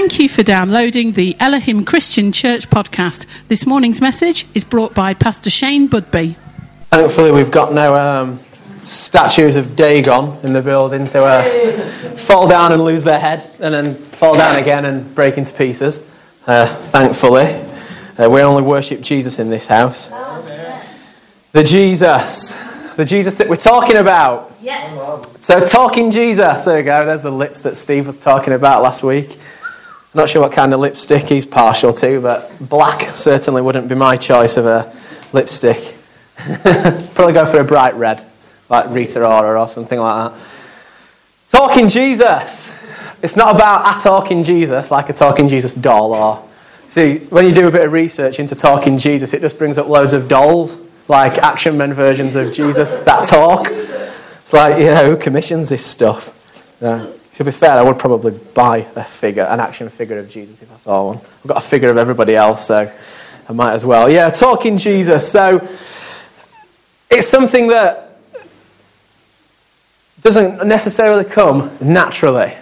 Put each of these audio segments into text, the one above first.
Thank you for downloading the Elohim Christian Church podcast. This morning's message is brought by Pastor Shane Budby. Thankfully, we've got no statues of Dagon in the building to fall down and lose their head and then fall down again and break into pieces. Thankfully, we only worship Jesus in this house. The Jesus that we're talking about. Yeah. So, talking Jesus. There we go. There's the lips that Steve was talking about last week. Not sure what kind of lipstick he's partial to, but black certainly wouldn't be my choice of a lipstick. Probably go for a bright red, like Rita Ora or something like that. Talking Jesus. It's not about a talking Jesus, like a talking Jesus doll. Or see, when you do a bit of research into talking Jesus, it just brings up loads of dolls, like Action Men versions of Jesus that talk. It's like, who commissions this stuff? To be fair, I would probably buy an action figure of Jesus if I saw one. I've got a figure of everybody else, so I might as well. Yeah, talking Jesus. So it's something that doesn't necessarily come naturally.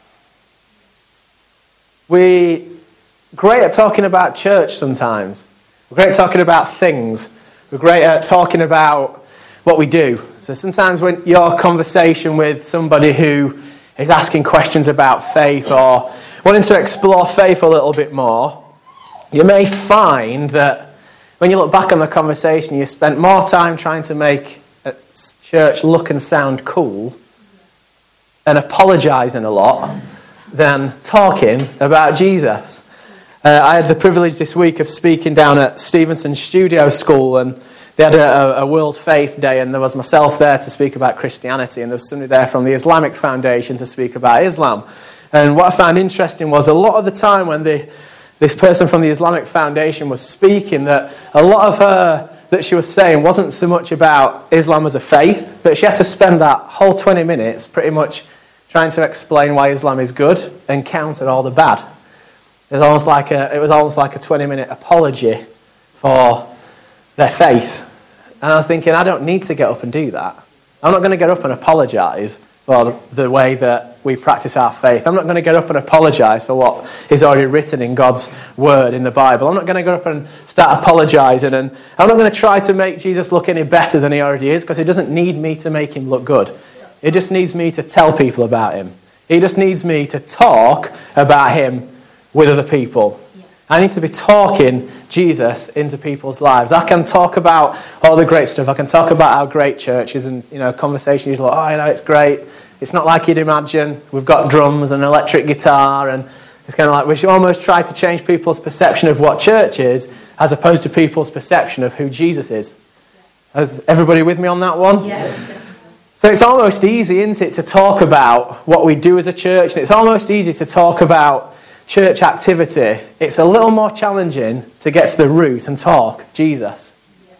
We're great at talking about church sometimes. We're great at talking about things. We're great at talking about what we do. So sometimes when your conversation with somebody who is asking questions about faith or wanting to explore faith a little bit more, you may find that when you look back on the conversation, you spent more time trying to make a church look and sound cool and apologising a lot than talking about Jesus. I had the privilege this week of speaking down at Stevenson Studio School, and they had a World Faith Day, and there was myself there to speak about Christianity, and there was somebody there from the Islamic Foundation to speak about Islam. And what I found interesting was a lot of the time when this person from the Islamic Foundation was speaking, that a lot of her that she was saying wasn't so much about Islam as a faith, but she had to spend that whole 20 minutes pretty much trying to explain why Islam is good and counter all the bad. It was almost like a 20-minute apology for their faith. And I was thinking, I don't need to get up and do that. I'm not going to get up and apologise for the way that we practice our faith. I'm not going to get up and apologise for what is already written in God's word in the Bible. I'm not going to get up and start apologising, and I'm not going to try to make Jesus look any better than he already is, because he doesn't need me to make him look good. He just needs me to tell people about him. He just needs me to talk about him with other people. I need to be talking Jesus into people's lives. I can talk about all the great stuff. I can talk about our great churches and, conversation. You're like, it's great. It's not like you'd imagine. We've got drums and electric guitar, and it's kind of like we should almost try to change people's perception of what church is as opposed to people's perception of who Jesus is. Is everybody with me on that one? Yeah. So it's almost easy, isn't it, to talk about what we do as a church, and it's almost easy to talk about church activity. It's a little more challenging to get to the root and talk Jesus.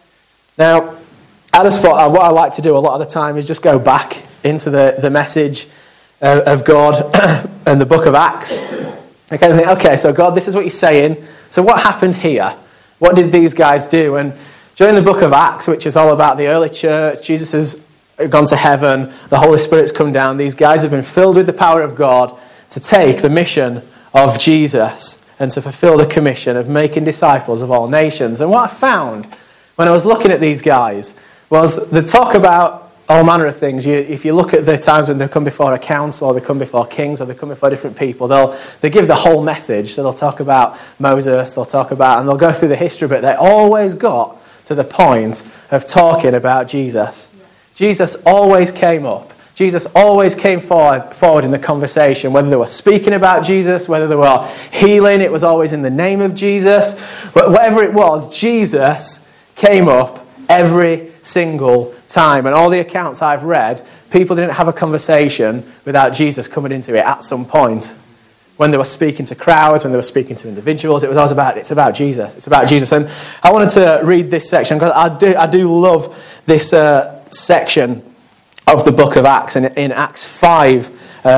Now, I just thought what I like to do a lot of the time is just go back into the message of God and the book of Acts. I kind of think, okay, so God, this is what you're saying. So what happened here? What did these guys do? And during the book of Acts, which is all about the early church, Jesus has gone to heaven, the Holy Spirit's come down, these guys have been filled with the power of God to take the mission of Jesus and to fulfill the commission of making disciples of all nations. And what I found when I was looking at these guys was they talk about all manner of things. If you look at the times when they come before a council, or they come before kings, or they come before different people, they give the whole message. So they'll talk about Moses, and they'll go through the history, but they always got to the point of talking about Jesus. Jesus always came up. Jesus always came forward in the conversation, whether they were speaking about Jesus, whether they were healing, it was always in the name of Jesus. But whatever it was, Jesus came up every single time. And all the accounts I've read, people didn't have a conversation without Jesus coming into it at some point. When they were speaking to crowds, when they were speaking to individuals, it was always it's about Jesus. It's about Jesus. And I wanted to read this section because I do love this section of the book of Acts, in Acts 5,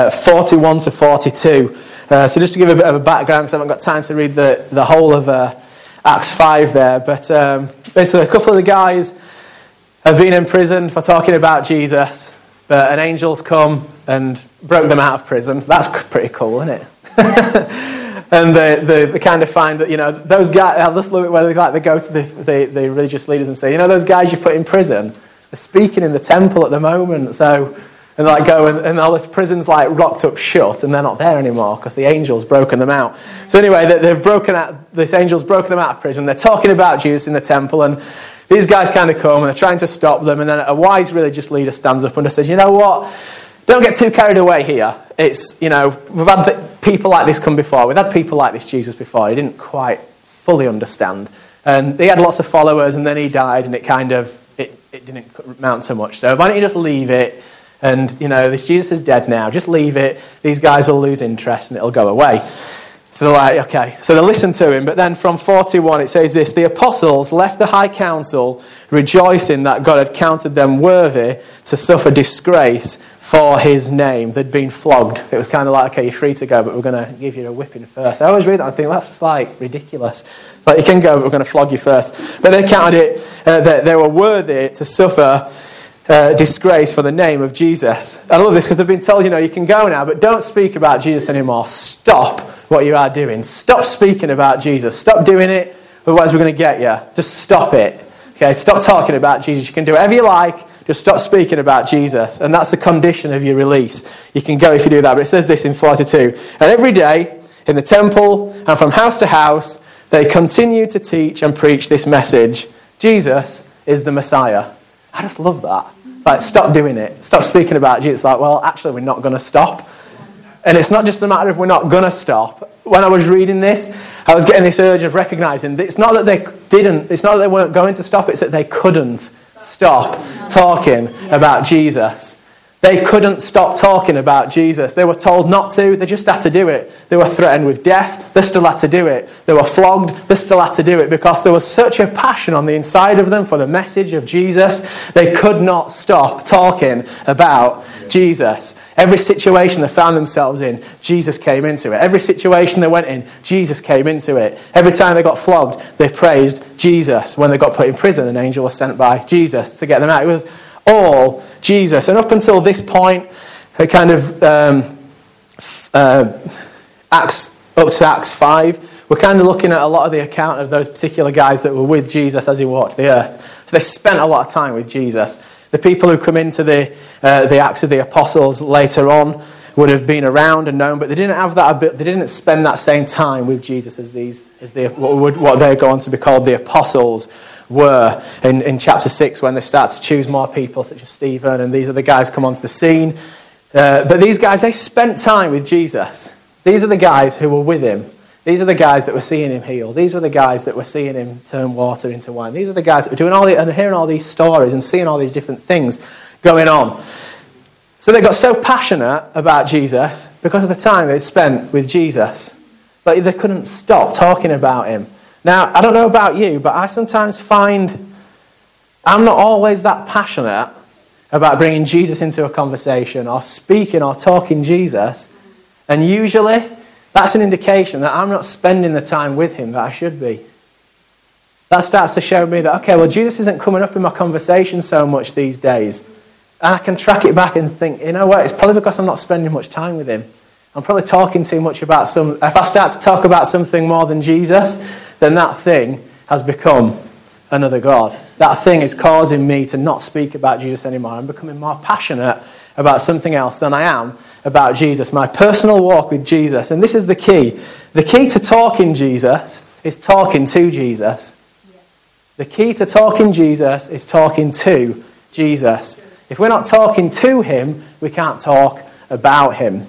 41 to 42. So just to give a bit of a background, because I haven't got time to read the whole of Acts 5 there, but basically a couple of the guys have been imprisoned for talking about Jesus, but an angel's come and broke them out of prison. That's pretty cool, isn't it? And they kind of find that, those guys, I just love it where they go to the religious leaders and say, those guys you put in prison, they're speaking in the temple at the moment. So, and they go and all this prison's locked up shut and they're not there anymore because the angel's broken them out. So anyway, this angel's broken them out of prison. They're talking about Jesus in the temple, and these guys kind of come and they're trying to stop them. And then a wise religious leader stands up and says, you know what? Don't get too carried away here. It's, we've had people like this come before. We've had people like this Jesus before. He didn't quite fully understand. And he had lots of followers, and then he died, and it didn't amount to much. So why don't you just leave it? And, this Jesus is dead now. Just leave it. These guys will lose interest, and it'll go away. So they're like, okay. So they listen to him. But then from 41, it says this: the apostles left the high council, rejoicing that God had counted them worthy to suffer disgrace for his name. They'd been flogged. It was kind of like, okay, you're free to go, but we're going to give you a whipping first. I always read that and think, that's just ridiculous. It's like, you can go, but we're going to flog you first. But they counted it that they were worthy to suffer disgrace for the name of Jesus. I love this because they've been told, you can go now, but don't speak about Jesus anymore. Stop what you are doing. Stop speaking about Jesus. Stop doing it, otherwise we're going to get you. Just stop it. Okay, stop talking about Jesus. You can do whatever you like. Just stop speaking about Jesus. And that's the condition of your release. You can go if you do that. But it says this in 42. And every day in the temple and from house to house, they continued to teach and preach this message: Jesus is the Messiah. I just love that. Stop doing it. Stop speaking about Jesus. Well, actually, we're not going to stop. And it's not just a matter of we're not going to stop. When I was reading this, I was getting this urge of recognizing that it's not that they didn't, it's not that they weren't going to stop, it's that they couldn't stop talking about Jesus. They couldn't stop talking about Jesus. They were told not to. They just had to do it. They were threatened with death. They still had to do it. They were flogged. They still had to do it because there was such a passion on the inside of them for the message of Jesus. They could not stop talking about Jesus. Every situation they found themselves in, Jesus came into it. Every situation they went in, Jesus came into it. Every time they got flogged, they praised Jesus. When they got put in prison, an angel was sent by Jesus to get them out. It was all Jesus. And up until this point, it kind of Acts 5, we're kind of looking at a lot of the account of those particular guys that were with Jesus as he walked the earth. So they spent a lot of time with Jesus. The people who come into the Acts of the Apostles later on would have been around and known, but they didn't have that. They didn't spend that same time with Jesus what they go on to be called the apostles were in chapter 6, when they start to choose more people such as Stephen, and these other guys come onto the scene. But these guys, they spent time with Jesus. These are the guys who were with him. These are the guys that were seeing him heal. These were the guys that were seeing him turn water into wine. These are the guys that were doing and hearing all these stories and seeing all these different things going on. So they got so passionate about Jesus because of the time they'd spent with Jesus, but they couldn't stop talking about him. Now, I don't know about you, but I sometimes find I'm not always that passionate about bringing Jesus into a conversation or speaking or talking Jesus. And usually, that's an indication that I'm not spending the time with him that I should be. That starts to show me that, okay, well, Jesus isn't coming up in my conversation so much these days. And I can track it back and think, you know what, it's probably because I'm not spending much time with him. I'm probably talking too much about if I start to talk about something more than Jesus, then that thing has become another God. That thing is causing me to not speak about Jesus anymore. I'm becoming more passionate about something else than I am about Jesus, my personal walk with Jesus. And this is the key. The key to talking Jesus is talking to Jesus. The key to talking Jesus is talking to Jesus. If we're not talking to him, we can't talk about him.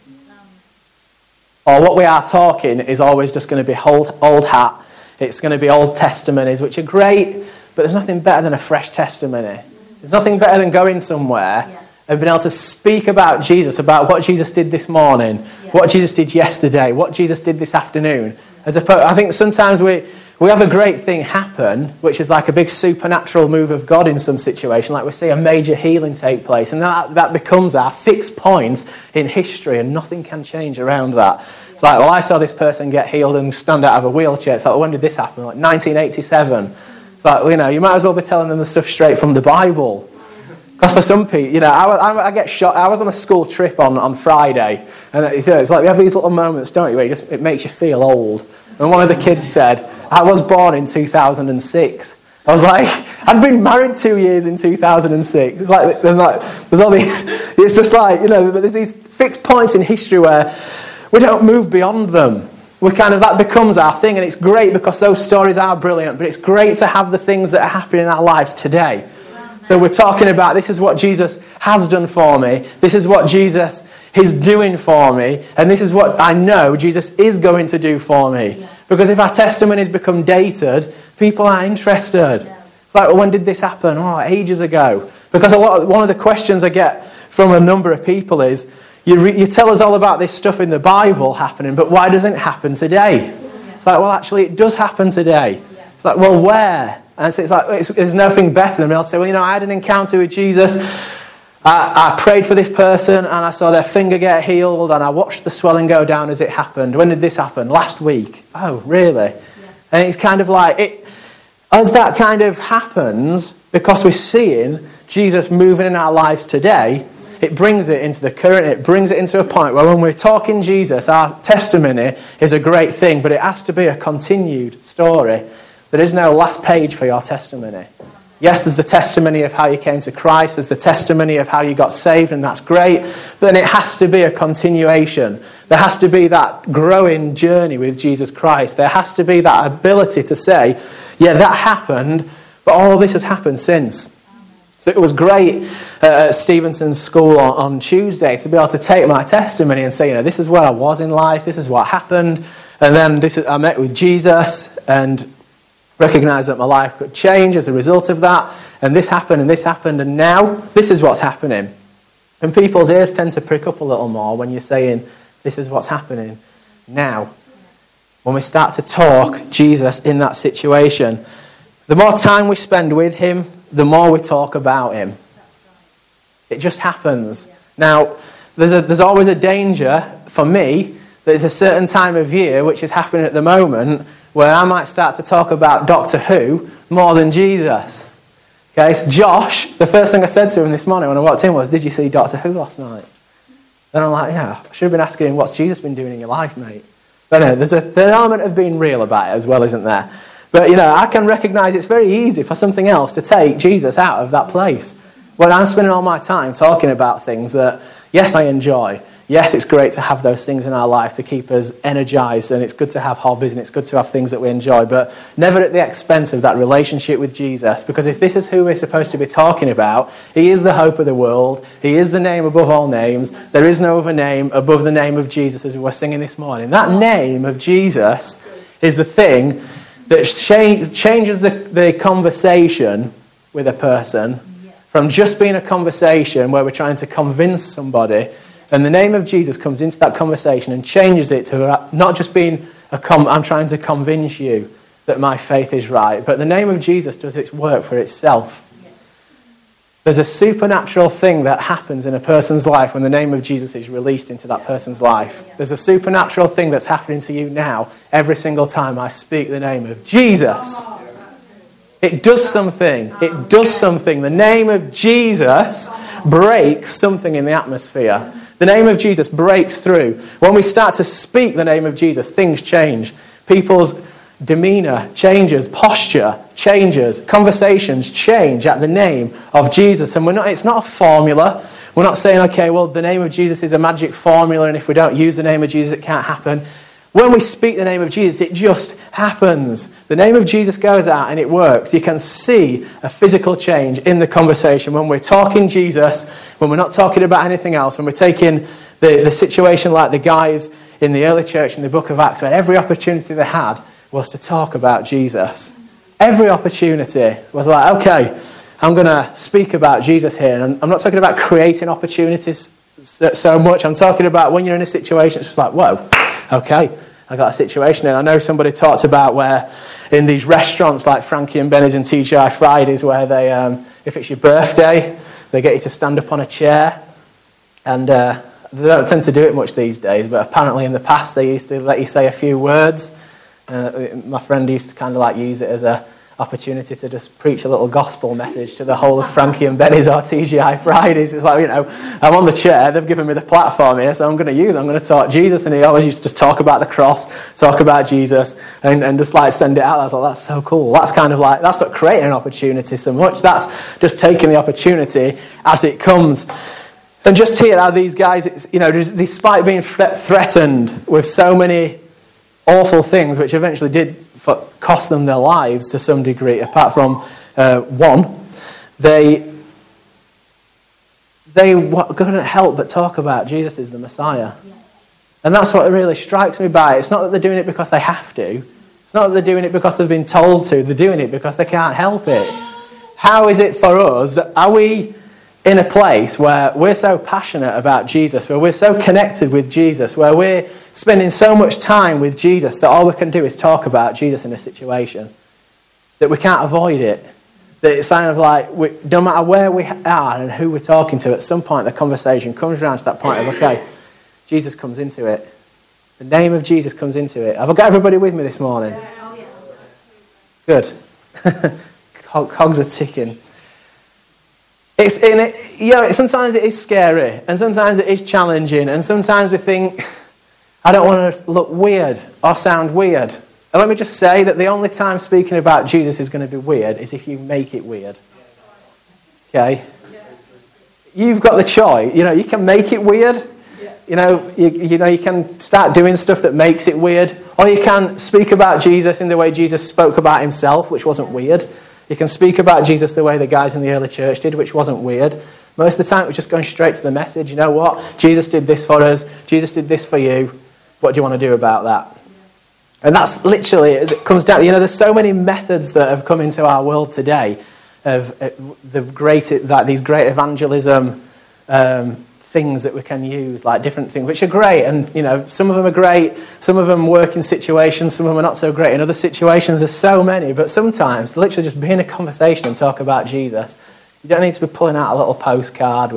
Or what we are talking is always just going to be old hat. It's going to be old testimonies, which are great, but there's nothing better than a fresh testimony. There's nothing better than going somewhere and being able to speak about Jesus, about what Jesus did this morning, what Jesus did yesterday, what Jesus did this afternoon. I think sometimes we have a great thing happen, which is like a big supernatural move of God in some situation, like we see a major healing take place, and that becomes our fixed point in history, and nothing can change around that. It's like, well, I saw this person get healed and stand out of a wheelchair. It's like, well, when did this happen? Like 1987. It's like, you might as well be telling them the stuff straight from the Bible. Because for some people, I get shocked. I was on a school trip on Friday, and it's like we have these little moments, don't you, where it makes you feel old. And one of the kids said, I was born in 2006. I was like, I'd been married 2 years in 2006. It's like, there's all these, it's just like, there's these fixed points in history where we don't move beyond them. That becomes our thing, and it's great because those stories are brilliant, but it's great to have the things that are happening in our lives today. So we're talking about, this is what Jesus has done for me, this is what Jesus is doing for me, and this is what I know Jesus is going to do for me. Because if our testimonies become dated, people aren't interested. It's like, well, when did this happen? Oh, ages ago. Because one of the questions I get from a number of people is, you tell us all about this stuff in the Bible happening, but why doesn't it happen today? It's like, well, actually, it does happen today. It's like, well, where? And so it's like, there's nothing better than being able to say, well, I had an encounter with Jesus. I prayed for this person, and I saw their finger get healed, and I watched the swelling go down as it happened. When did this happen? Last week. Oh, really? Yeah. And it's kind of like, as that kind of happens, because we're seeing Jesus moving in our lives today, it brings it into the current, it brings it into a point where when we're talking Jesus, our testimony is a great thing, but it has to be a continued story. There is no last page for your testimony. Yes, there's the testimony of how you came to Christ, there's the testimony of how you got saved, and that's great, but then it has to be a continuation. There has to be that growing journey with Jesus Christ. There has to be that ability to say, yeah, that happened, but all this has happened since. So it was great at Stevenson's school on Tuesday to be able to take my testimony and say, this is where I was in life, this is what happened, and then I met with Jesus, and recognise that my life could change as a result of that, and this happened, and now this is what's happening. And people's ears tend to prick up a little more when you're saying, this is what's happening now. When we start to talk Jesus in that situation, the more time we spend with him, the more we talk about him. It just happens. Now, there's always a danger for me that there's a certain time of year, which is happening at the moment, where I might start to talk about Doctor Who more than Jesus. Okay, so Josh, the first thing I said to him this morning when I walked in was, did you see Doctor Who last night? Then I'm like, yeah, I should have been asking him, what's Jesus been doing in your life, mate? But no, there's an element of being real about it as well, isn't there? But, I can recognise it's very easy for something else to take Jesus out of that place. When I'm spending all my time talking about things that, yes, I enjoy. Yes, it's great to have those things in our life to keep us energised, and it's good to have hobbies, and it's good to have things that we enjoy, but never at the expense of that relationship with Jesus, because if this is who we're supposed to be talking about, he is the hope of the world, he is the name above all names, there is no other name above the name of Jesus, as we were singing this morning. That name of Jesus is the thing that changes the conversation with a person from just being a conversation where we're trying to convince somebody. And the name of Jesus comes into that conversation and changes it to not just being I'm trying to convince you that my faith is right, but the name of Jesus does its work for itself. There's a supernatural thing that happens in a person's life when the name of Jesus is released into that person's life. There's a supernatural thing that's happening to you now every single time I speak the name of Jesus. It does something. It does something. The name of Jesus breaks something in the atmosphere. The name of Jesus breaks through. When we start to speak the name of Jesus, things change. People's demeanour changes, posture changes, conversations change at the name of Jesus. And it's not a formula. We're not saying, okay, well, the name of Jesus is a magic formula, and if we don't use the name of Jesus, it can't happen. When we speak the name of Jesus, it just happens. The name of Jesus goes out and it works. You can see a physical change in the conversation. When we're talking Jesus, when we're not talking about anything else, when we're taking the situation like the guys in the early church in the book of Acts, where every opportunity they had was to talk about Jesus. Every opportunity was like, okay, I'm going to speak about Jesus here. And I'm not talking about creating opportunities so much. I'm talking about when you're in a situation, it's just like, whoa, okay, I got a situation. And I know somebody talked about where in these restaurants like Frankie and Benny's and TGI Fridays, where they, if it's your birthday, they get you to stand up on a chair. And they don't tend to do it much these days, but apparently in the past they used to let you say a few words. My friend used to kind of like use it as a opportunity to just preach a little gospel message to the whole of Frankie and Benny's RTGI Fridays. It's like, I'm on the chair, they've given me the platform here, so I'm going to talk Jesus. And he always used to just talk about the cross, talk about Jesus, and just like send it out. I was like, that's so cool. That's kind of like, that's not creating an opportunity so much, that's just taking the opportunity as it comes. And just hear how these guys, despite being threatened with so many awful things, which eventually did cost them their lives to some degree, apart from one, they couldn't help but talk about Jesus is the Messiah. And that's what really strikes me by it. It's not that they're doing it because they have to. It's not that they're doing it because they've been told to. They're doing it because they can't help it. How is it for us? Are we in a place where we're so passionate about Jesus, where we're so connected with Jesus, where we're spending so much time with Jesus that all we can do is talk about Jesus in a situation, that we can't avoid it, that it's kind of like, no matter where we are and who we're talking to, at some point the conversation comes around to that point of, okay, Jesus comes into it. The name of Jesus comes into it. Have I got everybody with me this morning? Good. Cogs are ticking. Sometimes it is scary, and sometimes it is challenging, and sometimes we think, I don't want to look weird or sound weird. And let me just say that the only time speaking about Jesus is going to be weird is if you make it weird. Okay? You've got the choice. You can make it weird. You can start doing stuff that makes it weird, or you can speak about Jesus in the way Jesus spoke about himself, which wasn't weird. You can speak about Jesus the way the guys in the early church did, which wasn't weird. Most of the time it was just going straight to the message. You know what? Jesus did this for us. Jesus did this for you. What do you want to do about that? And that's literally, as it comes down, there's so many methods that have come into our world today of these great evangelism things that we can use, like different things, which are great. And, some of them are great. Some of them work in situations. Some of them are not so great in other situations. There's so many. But sometimes, literally just be in a conversation and talk about Jesus. You don't need to be pulling out a little postcard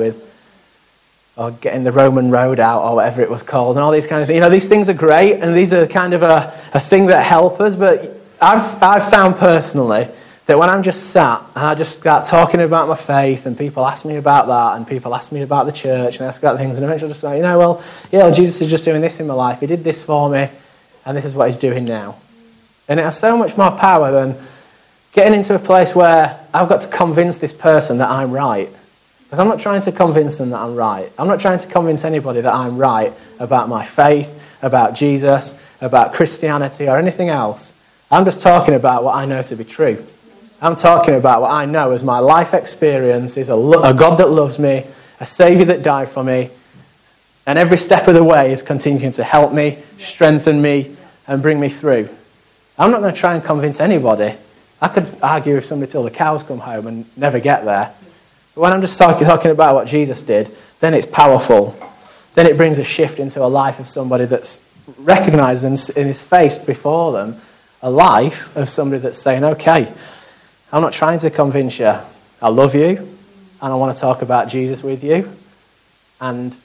or getting the Roman road out or whatever it was called and all these kind of things. These things are great and these are kind of a thing that help us. But I've found personally that when I'm just sat and I just start talking about my faith and people ask me about that and people ask me about the church and ask about things and eventually just like, Jesus is just doing this in my life. He did this for me and this is what he's doing now. And it has so much more power than getting into a place where I've got to convince this person that I'm right. Because I'm not trying to convince them that I'm right. I'm not trying to convince anybody that I'm right about my faith, about Jesus, about Christianity or anything else. I'm just talking about what I know to be true. I'm talking about what I know as my life experience is a God that loves me, a Saviour that died for me, and every step of the way is continuing to help me, strengthen me, and bring me through. I'm not going to try and convince anybody. I could argue with somebody till the cows come home and never get there. But when I'm just talking about what Jesus did, then it's powerful. Then it brings a shift into a life of somebody that's recognised and is faced before them a life of somebody that's saying, okay, I'm not trying to convince you. I love you, and I want to talk about Jesus with you. And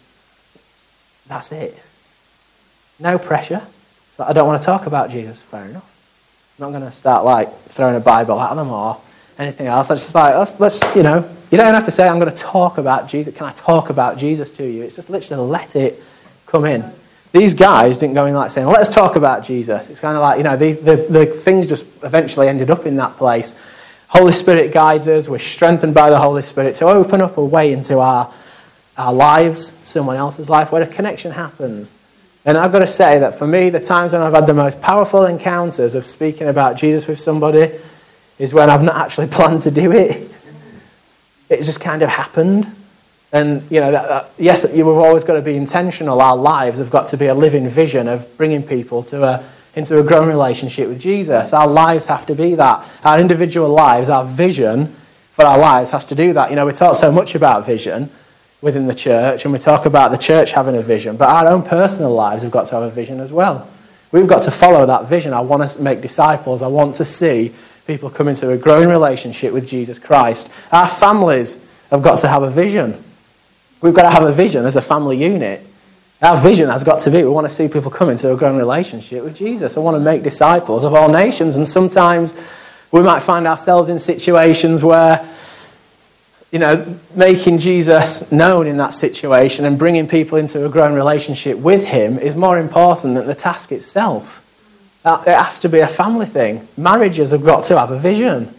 that's it. No pressure. But I don't want to talk about Jesus. Fair enough. I'm not going to start throwing a Bible at them or anything else. It's just let's you don't have to say I'm going to talk about Jesus. Can I talk about Jesus to you? It's just literally let it come in. These guys didn't go in saying, let's talk about Jesus. It's kind of like, the things just eventually ended up in that place. Holy Spirit guides us. We're strengthened by the Holy Spirit to open up a way into our lives, someone else's life, where a connection happens. And I've got to say that for me, the times when I've had the most powerful encounters of speaking about Jesus with somebody is when I've not actually planned to do it. It's just kind of happened. And, yes, we've always got to be intentional. Our lives have got to be a living vision of bringing people into a growing relationship with Jesus. Our lives have to be that. Our individual lives, our vision for our lives has to do that. We talk so much about vision within the church, and we talk about the church having a vision, but our own personal lives have got to have a vision as well. We've got to follow that vision. I want to make disciples. I want to see people come into a growing relationship with Jesus Christ. Our families have got to have a vision. We've got to have a vision as a family unit. Our vision has got to be, we want to see people come into a growing relationship with Jesus. I want to make disciples of all nations, and sometimes We might find ourselves in situations where, making Jesus known in that situation and bringing people into a growing relationship with him is more important than the task itself. It has to be a family thing. Marriages have got to have a vision.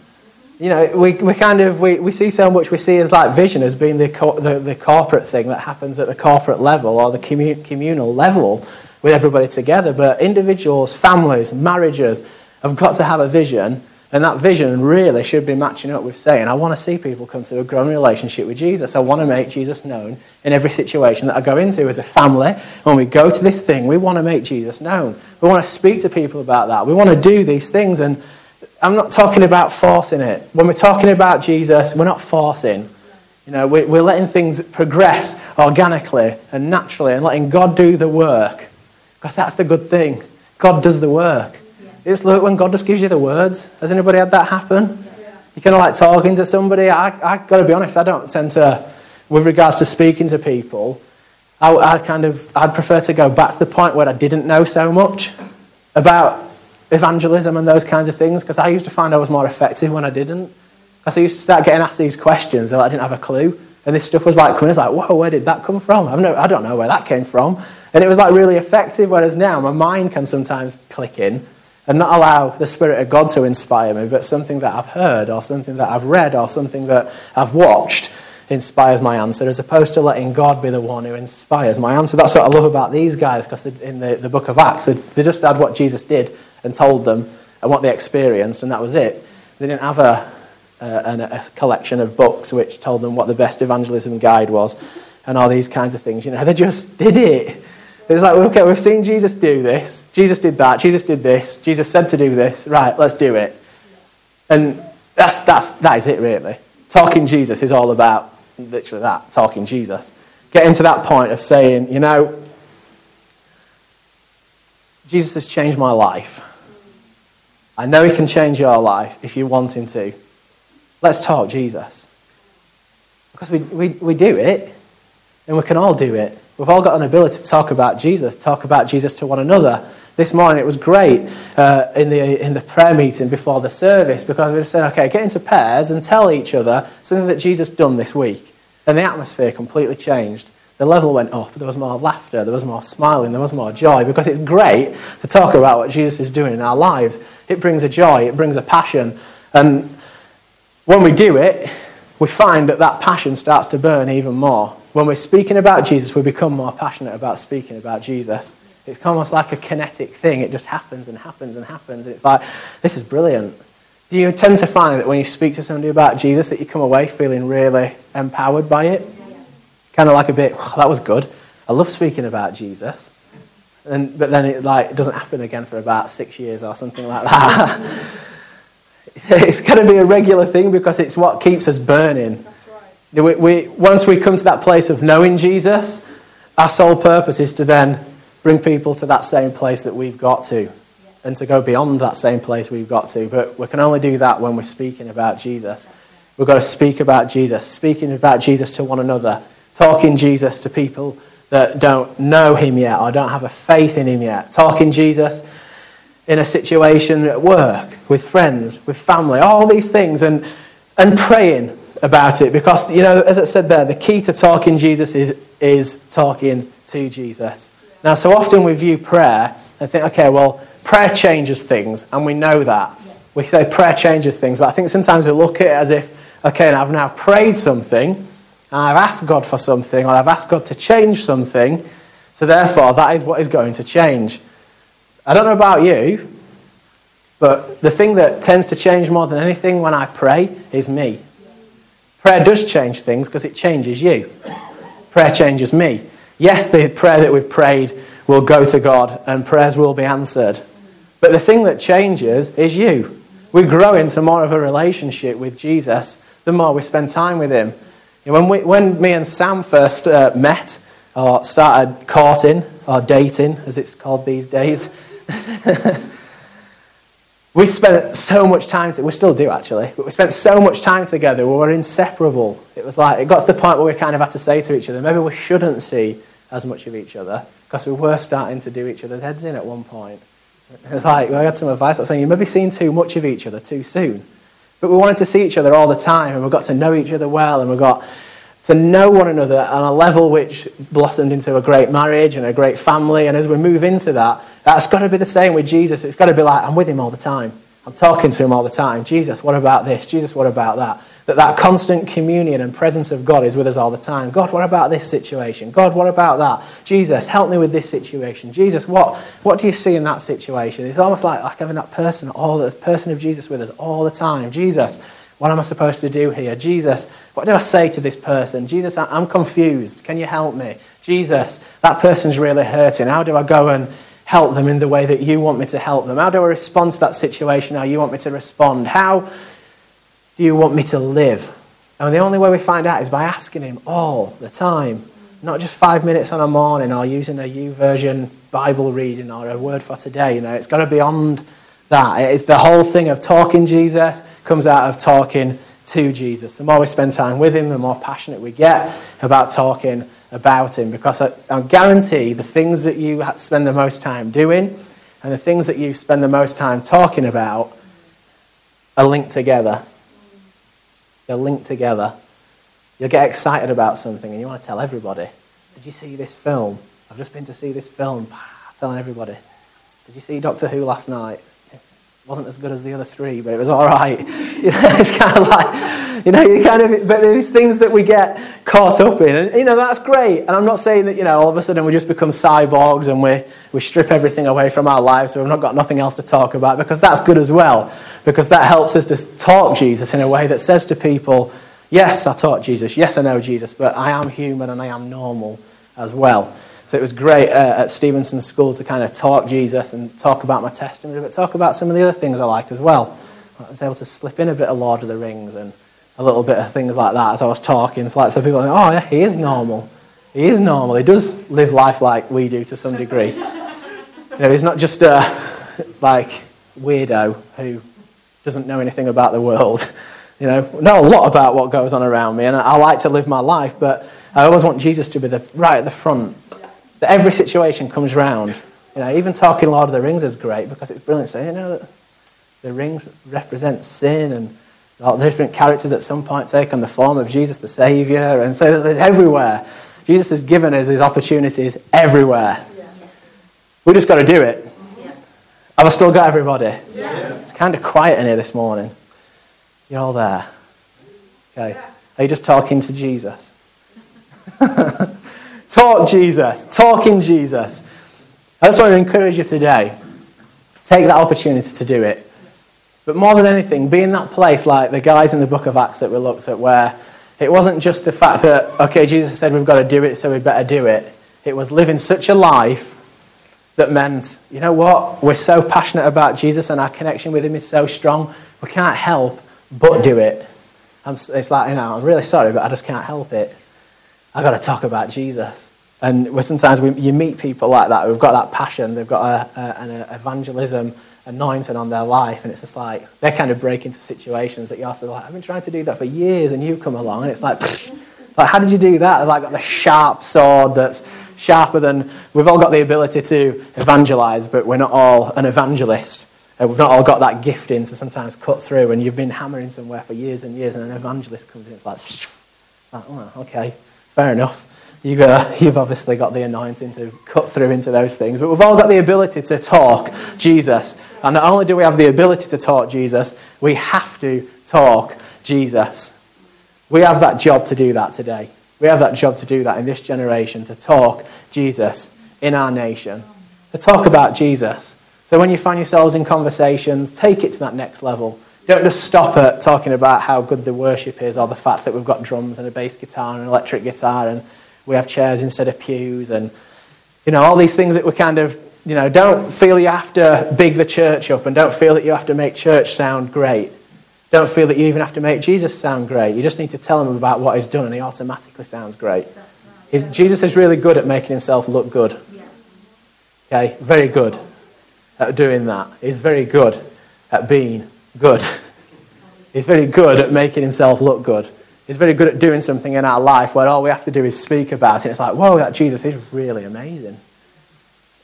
We see so much. We see as like vision as being the corporate thing that happens at the corporate level or the communal level with everybody together. But individuals, families, marriages have got to have a vision. And that vision really should be matching up with saying, I want to see people come to a growing relationship with Jesus. I want to make Jesus known in every situation that I go into as a family. When we go to this thing, we want to make Jesus known. We want to speak to people about that. We want to do these things. And I'm not talking about forcing it. When we're talking about Jesus, we're not forcing. We're letting things progress organically and naturally and letting God do the work. Because that's the good thing. God does the work. It's like when God just gives you the words. Has anybody had that happen? You kind of like talking to somebody. I got to be honest, I don't tend to, with regards to speaking to people, I'd prefer to go back to the point where I didn't know so much about evangelism and those kinds of things, because I used to find I was more effective when I didn't. Because I used to start getting asked these questions and I didn't have a clue. And this stuff was like coming, it's like, whoa, where did that come from? I don't know where that came from. And it was like really effective, whereas now my mind can sometimes click in and not allow the Spirit of God to inspire me, but something that I've heard or something that I've read or something that I've watched inspires my answer, as opposed to letting God be the one who inspires my answer. That's what I love about these guys, because in the book of Acts, they just had what Jesus did and told them and what they experienced, and that was it. They didn't have a collection of books which told them what the best evangelism guide was and all these kinds of things. They just did it. It's like, okay, we've seen Jesus do this. Jesus did that. Jesus did this. Jesus said to do this. Right, let's do it. And that is it, really. Talking Jesus is all about literally that, talking Jesus. Getting to that point of saying, Jesus has changed my life. I know he can change your life if you want him to. Let's talk Jesus. Because we do it, and we can all do it. We've all got an ability to talk about Jesus to one another. This morning it was great in the prayer meeting before the service, because we said, okay, get into pairs and tell each other something that Jesus done this week. And the atmosphere completely changed. The level went up. There was more laughter. There was more smiling. There was more joy, because it's great to talk about what Jesus is doing in our lives. It brings a joy. It brings a passion. And when we do it, we find that passion starts to burn even more. When we're speaking about Jesus, we become more passionate about speaking about Jesus. It's almost like a kinetic thing. It just happens and happens and happens. It's like, this is brilliant. Do you tend to find that when you speak to somebody about Jesus that you come away feeling really empowered by it? Kind of like a bit, that was good. I love speaking about Jesus. But then it doesn't happen again for about 6 years or something like that. It's going to be a regular thing, because it's what keeps us burning. Once we come to that place of knowing Jesus, our sole purpose is to then bring people to that same place that we've got to, and to go beyond that same place we've got to. But we can only do that when we're speaking about Jesus. We've got to speak about Jesus, speaking about Jesus to one another, talking Jesus to people that don't know him yet or don't have a faith in him yet, talking Jesus in a situation at work, with friends, with family, all these things, and praying about it, because, as it said there, the key to talking Jesus is talking to Jesus. Now, so often we view prayer and think, okay, well, prayer changes things, and we know that. We say prayer changes things, but I think sometimes we look at it as if, okay, I've now prayed something, and I've asked God for something, or I've asked God to change something, so therefore that is what is going to change. I don't know about you, but the thing that tends to change more than anything when I pray is me. Prayer does change things because it changes you. Prayer changes me. Yes, the prayer that we've prayed will go to God and prayers will be answered. But the thing that changes is you. We grow into more of a relationship with Jesus the more we spend time with him. When me and Sam first met, or started courting, or dating, as it's called these days, we spent so much time, we still do actually, but we spent so much time together, we were inseparable. It got to the point where we kind of had to say to each other, maybe we shouldn't see as much of each other, because we were starting to do each other's heads in at one point. It's like, I had some advice like saying, you may be seeing too much of each other too soon. But we wanted to see each other all the time, and we got to know each other well, and we got to know one another on a level which blossomed into a great marriage and a great family. And as we move into that, that's got to be the same with Jesus. It's got to be like, I'm with him all the time. I'm talking to him all the time. Jesus, what about this? Jesus, what about that? That constant communion and presence of God is with us all the time. God, what about this situation? God, what about that? Jesus, help me with this situation. Jesus, what do you see in that situation? It's almost like having that person, the person of Jesus with us all the time. Jesus, what am I supposed to do here? Jesus, what do I say to this person? Jesus, I'm confused. Can you help me? Jesus, that person's really hurting. How do I go and help them in the way that you want me to help them? How do I respond to that situation how you want me to respond? How do you want me to live? And the only way we find out is by asking him all the time. Not just 5 minutes on a morning or using a YouVersion Bible reading or a word for today. It's got to be beyond that. It's the whole thing of talking Jesus comes out of talking to Jesus. The more we spend time with him, the more passionate we get about talking about him. Because I guarantee the things that you spend the most time doing and the things that you spend the most time talking about are linked together. They're linked together. You'll get excited about something and you want to tell everybody. Did you see this film? I've just been to see this film. Telling everybody. Did you see Doctor Who last night? It wasn't as good as the other three, but it was all right. It's kind of like, but there's things that we get caught up in. And, that's great. And I'm not saying that, all of a sudden we just become cyborgs and we strip everything away from our lives so we've not got nothing else to talk about, because that's good as well. Because that helps us to talk Jesus in a way that says to people, yes, I taught Jesus. Yes, I know Jesus, but I am human and I am normal as well. So it was great at Stevenson School to kind of talk Jesus and talk about my testimony, but talk about some of the other things I like as well. I was able to slip in a bit of Lord of the Rings and a little bit of things like that as I was talking. So people are like, oh, yeah, he is normal. He is normal. He does live life like we do to some degree. He's not just a weirdo who doesn't know anything about the world. Know a lot about what goes on around me, and I like to live my life, but I always want Jesus to be right at the front. That every situation comes round. Even talking Lord of the Rings is great because it's brilliant. So that the rings represent sin, and all the different characters at some point take on the form of Jesus the Saviour, and so it's everywhere. Jesus has given us his opportunities everywhere. We just got to do it. Have I still got everybody? Yes. It's kind of quiet in here this morning. You're all there. Okay. Are you just talking to Jesus? Talk Jesus. Talking Jesus. I just want to encourage you today. Take that opportunity to do it. But more than anything, be in that place like the guys in the book of Acts that we looked at, where it wasn't just the fact that, okay, Jesus said we've got to do it, so we better do it. It was living such a life that meant, you know what, we're so passionate about Jesus and our connection with him is so strong, we can't help but do it. It's like, I'm really sorry, but I just can't help it. I've got to talk about Jesus. And sometimes you meet people like that who've got that passion, they've got an evangelism anointing on their life, and it's just like, they kind of break into situations that you're sort of like, I've been trying to do that for years, and you come along, and it's like how did you do that? Like, got the sharp sword that's sharper than, we've all got the ability to evangelize, but we're not all an evangelist. We've not all got that gifting to sometimes cut through, and you've been hammering somewhere for years and years, and an evangelist comes in, it's like oh, okay, fair enough. You've obviously got the anointing to cut through into those things. But we've all got the ability to talk Jesus. And not only do we have the ability to talk Jesus, we have to talk Jesus. We have that job to do that today. We have that job to do that in this generation, to talk Jesus in our nation. To talk about Jesus. So when you find yourselves in conversations, take it to that next level. Don't just stop at talking about how good the worship is, or the fact that we've got drums and a bass guitar and an electric guitar and we have chairs instead of pews, and all these things that we kind of, don't feel you have to big the church up, and don't feel that you have to make church sound great. Don't feel that you even have to make Jesus sound great. You just need to tell him about what he's done, and he automatically sounds great. That's right. Jesus is really good at making himself look good. Yeah. Okay, very good at doing that. He's very good at being good. He's very good at making himself look good. He's very good at doing something in our life where all we have to do is speak about it. It's like, whoa, that Jesus is really amazing.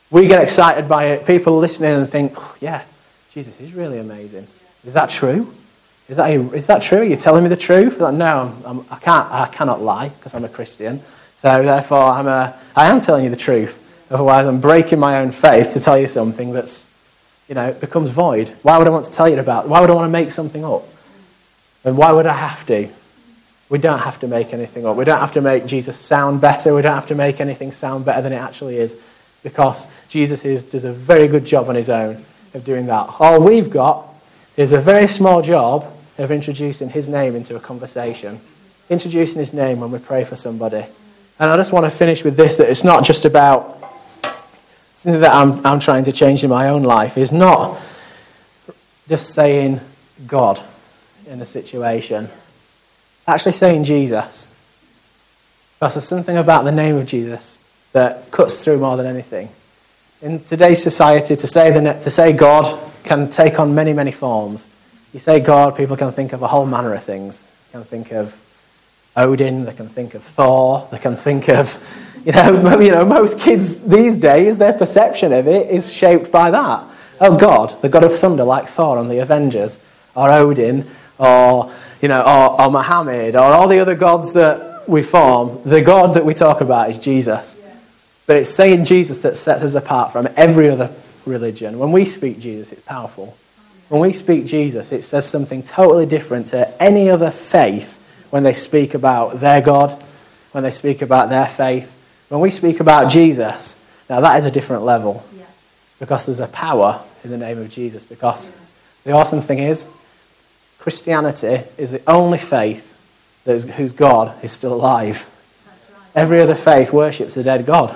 We get excited by it. People listening and think, oh, yeah, Jesus is really amazing. Is that true? Is that true? Are you telling me the truth? Like, no, I cannot lie because I'm a Christian. So therefore, I am telling you the truth. Otherwise, I'm breaking my own faith to tell you something that's, becomes void. Why would I want to tell you about? Why would I want to make something up? And why would I have to? We don't have to make anything up. We don't have to make Jesus sound better. We don't have to make anything sound better than it actually is, because Jesus does a very good job on his own of doing that. All we've got is a very small job of introducing his name into a conversation, introducing his name when we pray for somebody. And I just want to finish with this, that it's not just about something that I'm trying to change in my own life. It's not just saying God in a situation. Actually saying Jesus. Because there's something about the name of Jesus that cuts through more than anything. In today's society, to say God can take on many, many forms. You say God, people can think of a whole manner of things. They can think of Odin, they can think of Thor, they can think of, most kids these days, their perception of it is shaped by that. Oh, God, the God of thunder, like Thor on the Avengers, or Odin, or Muhammad, or all the other gods that we form. The God that we talk about is Jesus. But it's saying Jesus that sets us apart from every other religion. When we speak Jesus, it's powerful. When we speak Jesus, it says something totally different to any other faith when they speak about their God, when they speak about their faith. When we speak about Jesus, now that is a different level. Because there's a power in the name of Jesus. Because the awesome thing is, Christianity is the only faith whose God is still alive. Every other faith worships a dead God.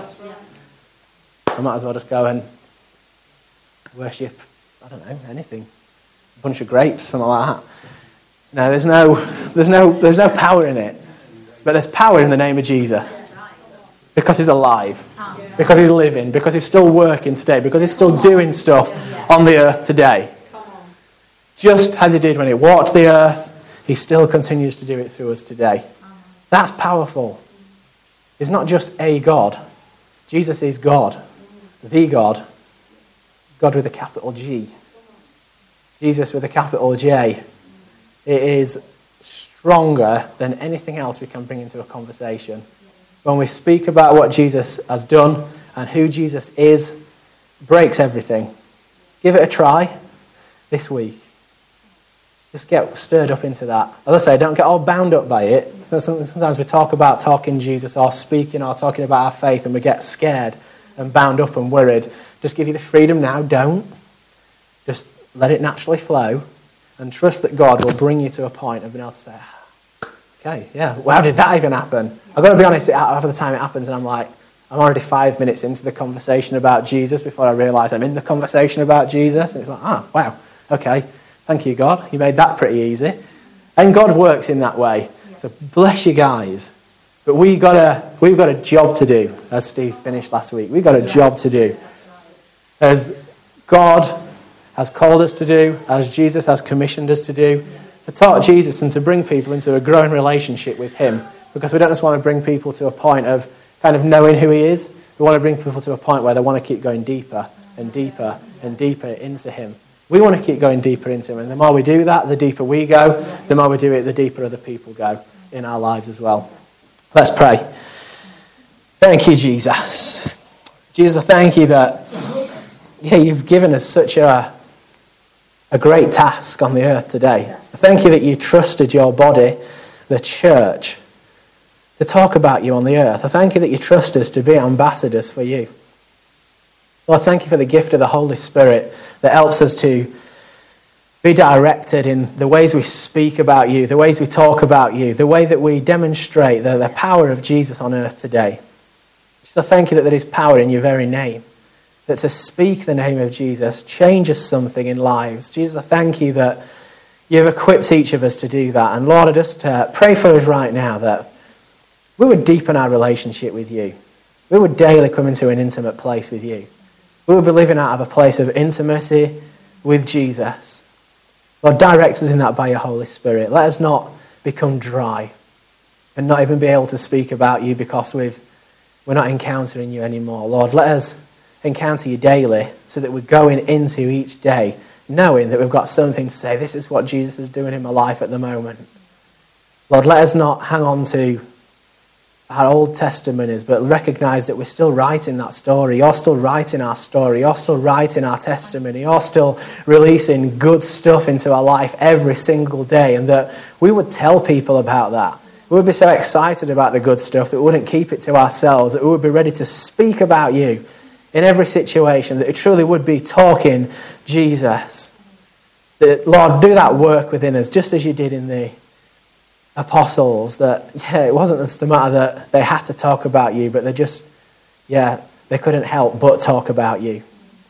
I might as well just go and worship, I don't know, anything. A bunch of grapes, something like that. No, there's no power in it. But there's power in the name of Jesus. Because he's alive. Because he's living. Because he's still working today. Because he's still doing stuff on the earth today. Just as he did when he walked the earth, he still continues to do it through us today. That's powerful. He's not just a God. Jesus is God. The God. God with a capital G. Jesus with a capital J. It is stronger than anything else we can bring into a conversation. When we speak about what Jesus has done and who Jesus is, it breaks everything. Give it a try this week. Just get stirred up into that. As I say, don't get all bound up by it. Sometimes we talk about talking Jesus or speaking or talking about our faith and we get scared and bound up and worried. Just give you the freedom now. Don't. Just let it naturally flow and trust that God will bring you to a point of being able to say, okay, yeah, well, how did that even happen? I've got to be honest, half of the time it happens and I'm already 5 minutes into the conversation about Jesus before I realise I'm in the conversation about Jesus. And it's like, wow, okay. Thank you, God. You made that pretty easy. And God works in that way. So bless you guys. But we've got a job to do, as Steve finished last week. We've got a job to do. As God has called us to do, as Jesus has commissioned us to do, to talk Jesus and to bring people into a growing relationship with him. Because we don't just want to bring people to a point of kind of knowing who he is. We want to bring people to a point where they want to keep going deeper and deeper and deeper into him. We want to keep going deeper into him. And the more we do that, the deeper we go. The more we do it, the deeper other people go in our lives as well. Let's pray. Thank you, Jesus. Jesus, I thank you that you've given us such a great task on the earth today. I thank you that you trusted your body, the church, to talk about you on the earth. I thank you that you trust us to be ambassadors for you. Lord, thank you for the gift of the Holy Spirit that helps us to be directed in the ways we speak about you, the ways we talk about you, the way that we demonstrate the power of Jesus on earth today. So thank you that there is power in your very name, that to speak the name of Jesus changes something in lives. Jesus, I thank you that you've equipped each of us to do that. And Lord, I just pray for us right now that we would deepen our relationship with you. We would daily come into an intimate place with you. We will be living out of a place of intimacy with Jesus. Lord, direct us in that by your Holy Spirit. Let us not become dry and not even be able to speak about you because we're not encountering you anymore. Lord, let us encounter you daily, so that we're going into each day knowing that we've got something to say. This is what Jesus is doing in my life at the moment. Lord, let us not hang on to our old testimonies, but recognise that we're still writing that story. You're still writing our story. You're still writing our testimony. You're still releasing good stuff into our life every single day, and that we would tell people about that. We would be so excited about the good stuff that we wouldn't keep it to ourselves, that we would be ready to speak about you in every situation, that it truly would be talking Jesus. That, Lord, do that work within us, just as you did in the apostles, that, it wasn't just the matter that they had to talk about you, but they couldn't help but talk about you.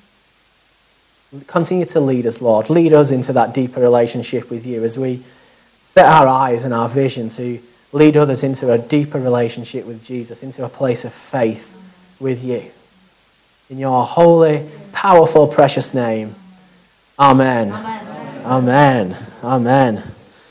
Continue to lead us, Lord. Lead us into that deeper relationship with you as we set our eyes and our vision to lead others into a deeper relationship with Jesus, into a place of faith with you. In your holy, powerful, precious name. Amen. Amen. Amen. Amen.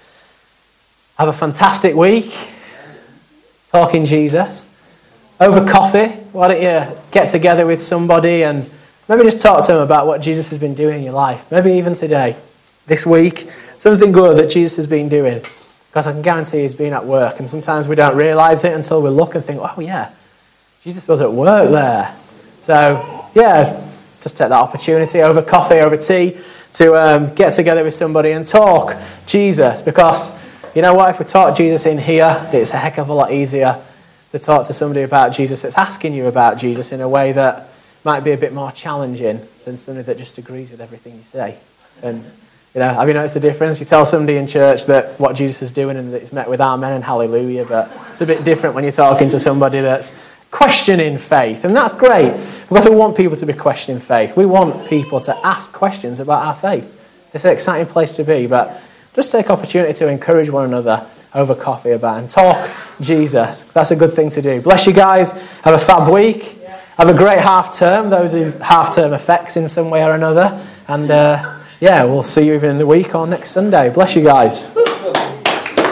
Have a fantastic week. Talking Jesus. Over coffee, why don't you get together with somebody and maybe just talk to them about what Jesus has been doing in your life. Maybe even today, this week, something good that Jesus has been doing. Because I can guarantee he's been at work, and sometimes we don't realise it until we look and think, oh yeah, Jesus was at work there. So, yeah, just take that opportunity over coffee, over tea, to get together with somebody and talk Jesus. Because, you know what, if we talk Jesus in here, it's a heck of a lot easier to talk to somebody about Jesus that's asking you about Jesus in a way that might be a bit more challenging than somebody that just agrees with everything you say. And, you know, have you noticed the difference? You tell somebody in church that what Jesus is doing and it's met with amen and hallelujah, but it's a bit different when you're talking to somebody that's questioning faith. And that's great, because we want people to be questioning faith. We want people to ask questions about our faith. It's an exciting place to be, but just take opportunity to encourage one another over coffee about and talk Jesus. That's a good thing to do. Bless you guys. Have a fab week. Have a great half term, those who half term effects in some way or another. And we'll see you either in the week or next Sunday. Bless you guys.